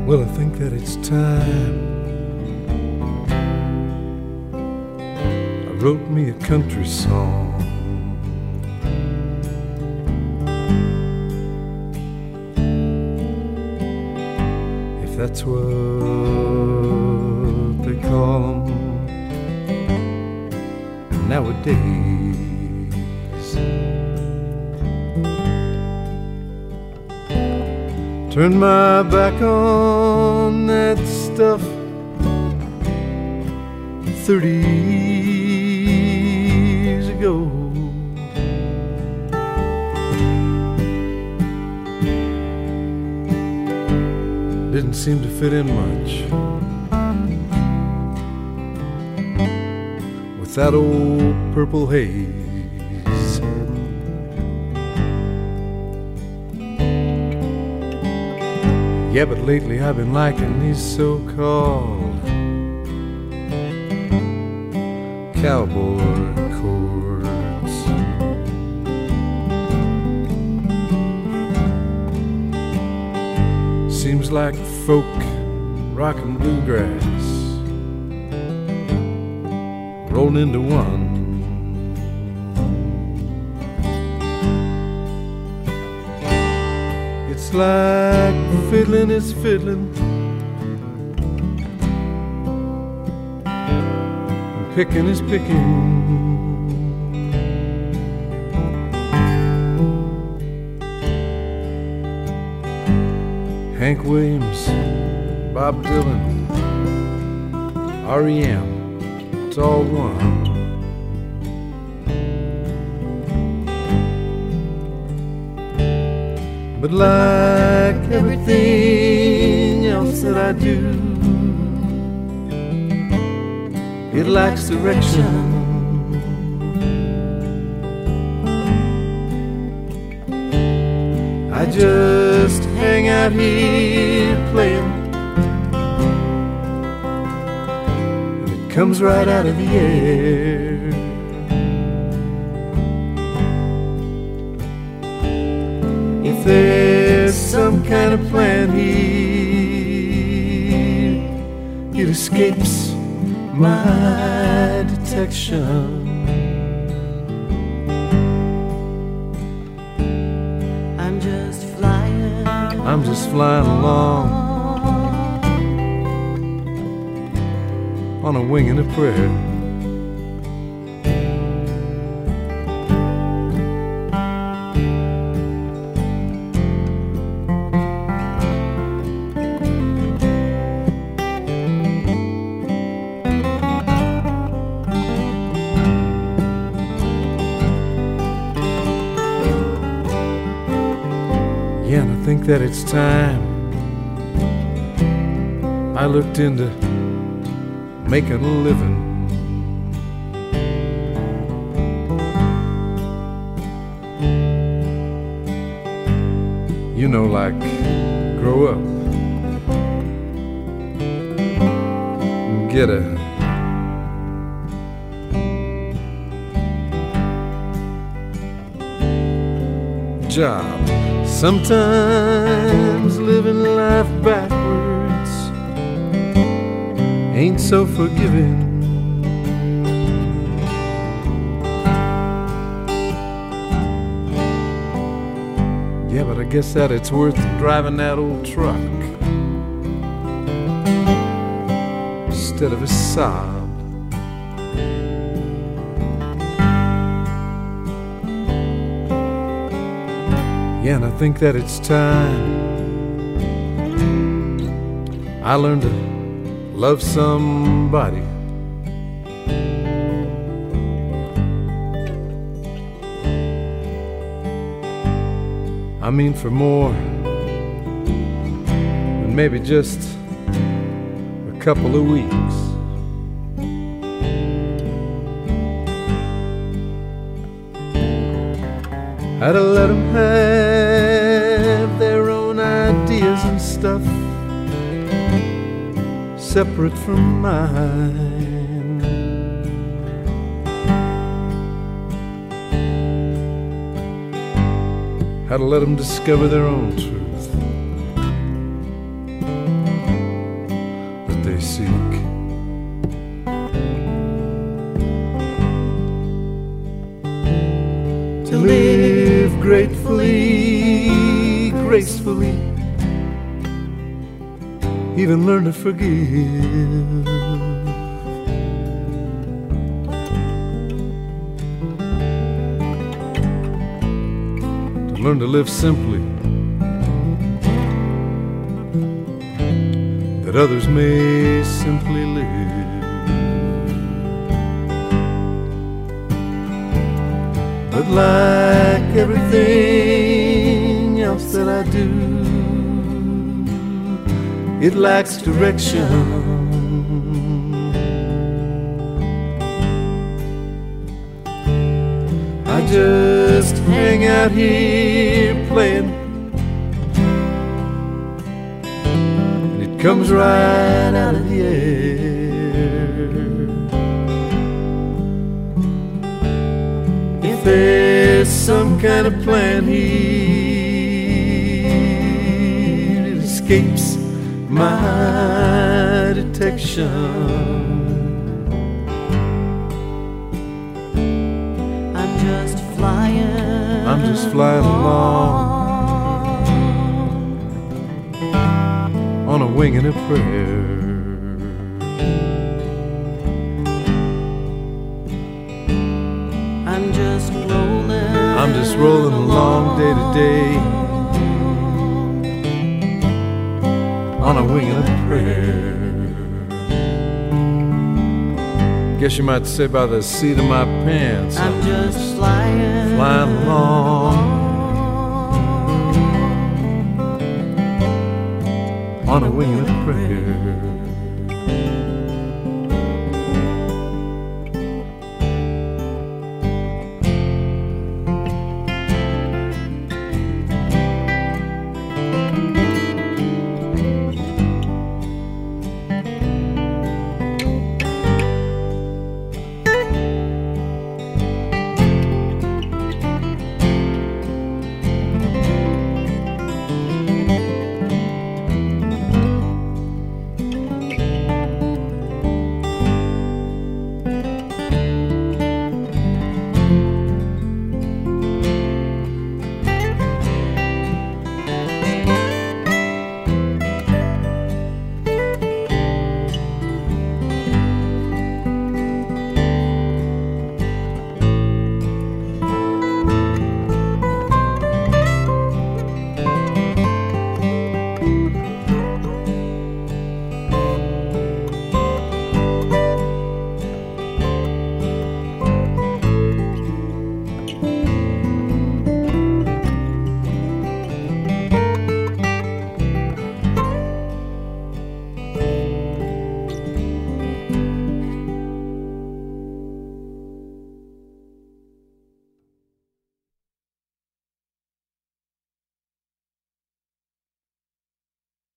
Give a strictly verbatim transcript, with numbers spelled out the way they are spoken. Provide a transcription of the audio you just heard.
Well, I think that it's time I wrote me a country song. If that's what they call 'em nowadays. Turn my back on that stuff thirty years ago. Didn't seem to fit in much with that old purple haze. Yeah, but lately I've been liking these so-called cowboy chords. Seems like folk rock and bluegrass rolled into one. It's like fiddling is fiddling and picking is picking. Hank Williams, Bob Dylan, R E M, it's all one. But like everything else that I do, it lacks direction. I just hang out here playing. It comes right out of the air. If there's some kind of plan here, it escapes my detection. I'm just flying. I'm just flying along on a wing and a prayer. Yeah, and I think that it's time I looked into making a living. You know, like grow up and get a job. Sometimes living life backwards ain't so forgiving. Yeah, but I guess that it's worth driving that old truck instead of a sob. Yeah, and I think that it's time I learned to love somebody. I mean for more than maybe just a couple of weeks. I'd have let them have their own ideas and stuff separate from mine. I'd have let them discover their own truth we seek. To live gratefully, gracefully, even learn to forgive. To learn to live simply, that others may simply live. But like everything else that I do, it lacks direction. I just hang out here playing, and it comes right out of the air. If there's some kind of plan here, it escapes my detection. I'm just flying. I'm just flying along on a wing and a prayer. I'm just rolling. I'm just rolling along day to day on a wing and a prayer. Guess you might say by the seat of my pants, I'm just flying, flying along on a wing and a prayer.